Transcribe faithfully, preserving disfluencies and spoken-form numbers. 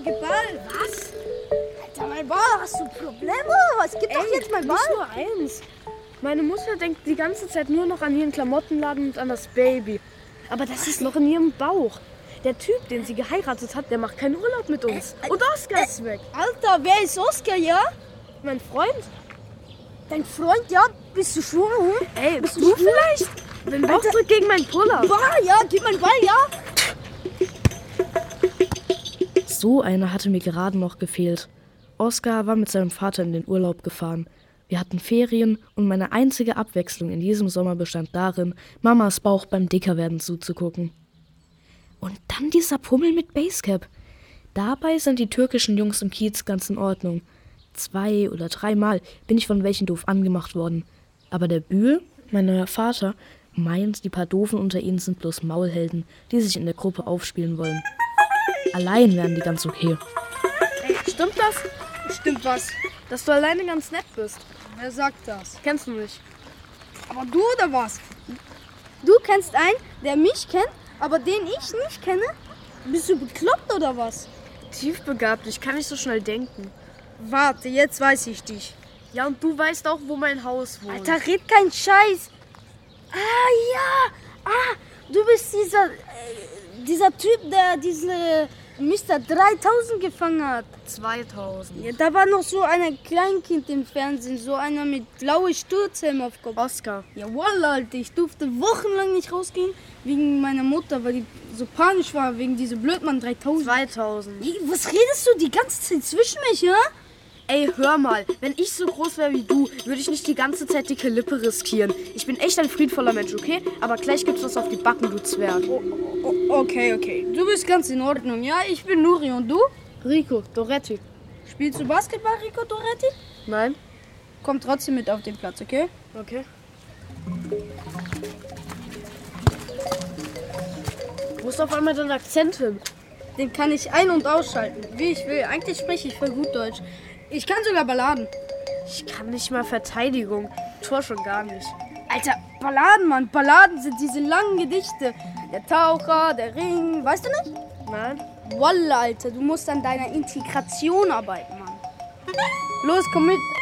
dreckige Ball. Was? Alter, mein Ball, hast du Probleme? Was gibt doch jetzt mein Ball? Nicht nur eins. Meine Mutter denkt die ganze Zeit nur noch an ihren Klamottenladen und an das Baby. Aber das ist noch in ihrem Bauch. Der Typ, den sie geheiratet hat, der macht keinen Urlaub mit uns. Und Oskar ist weg. Alter, wer ist Oskar, ja? Mein Freund? Dein Freund, ja? Bist du schwul? Ey, bist du vielleicht? Den Bauchdruck gegen meinen Puller. Ball, ja, gib mein Ball, ja? So einer hatte mir gerade noch gefehlt. Oskar war mit seinem Vater in den Urlaub gefahren. Wir hatten Ferien und meine einzige Abwechslung in diesem Sommer bestand darin, Mamas Bauch beim Dickerwerden zuzugucken. Und dann dieser Pummel mit Basecap. Dabei sind die türkischen Jungs im Kiez ganz in Ordnung. Zwei oder dreimal bin ich von welchen doof angemacht worden. Aber der Bühl, mein neuer Vater, meint, die paar Doofen unter ihnen sind bloß Maulhelden, die sich in der Gruppe aufspielen wollen. Allein wären die ganz okay. Ey, stimmt das? Stimmt was? Dass du alleine ganz nett bist. Wer sagt das? Kennst du mich? Aber du oder was? Du kennst einen, der mich kennt, aber den ich nicht kenne? Bist du bekloppt oder was? Tiefbegabt, ich kann nicht so schnell denken. Warte, jetzt weiß ich dich. Ja, und du weißt auch, wo mein Haus wohnt. Alter, red kein Scheiß. Ah, ja. Ah, du bist dieser, äh, dieser Typ, der diese Mister dreitausend gefangen hat. zweitausend. Ja, da war noch so ein Kleinkind im Fernsehen, so einer mit blauem Sturzhelm auf Kopf. Oskar. Ja, wallah, Alter, ich durfte wochenlang nicht rausgehen wegen meiner Mutter, weil die so panisch war wegen dieser Blödmann dreitausend. zweitausend. Wie, was redest du die ganze Zeit zwischen mich, ja? Ey, hör mal, wenn ich so groß wäre wie du, würde ich nicht die ganze Zeit dicke Lippe riskieren. Ich bin echt ein friedvoller Mensch, okay? Aber gleich gibt's was auf die Backen, du Zwerg. Oh, oh, okay, okay. Du bist ganz in Ordnung, ja? Ich bin Nuri und du? Rico, Doretti. Spielst du Basketball, Rico Doretti? Nein? Komm trotzdem mit auf den Platz, okay? Okay. Wo ist auf einmal dein Akzent hin? Den kann ich ein- und ausschalten, wie ich will. Eigentlich spreche ich voll gut Deutsch. Ich kann sogar Balladen. Ich kann nicht mal Verteidigung. Tor schon gar nicht. Alter, Balladen, Mann. Balladen sind diese langen Gedichte. Der Taucher, der Ring, weißt du nicht? Nein? Wallah, Alter, du musst an deiner Integration arbeiten, Mann. Los, komm mit.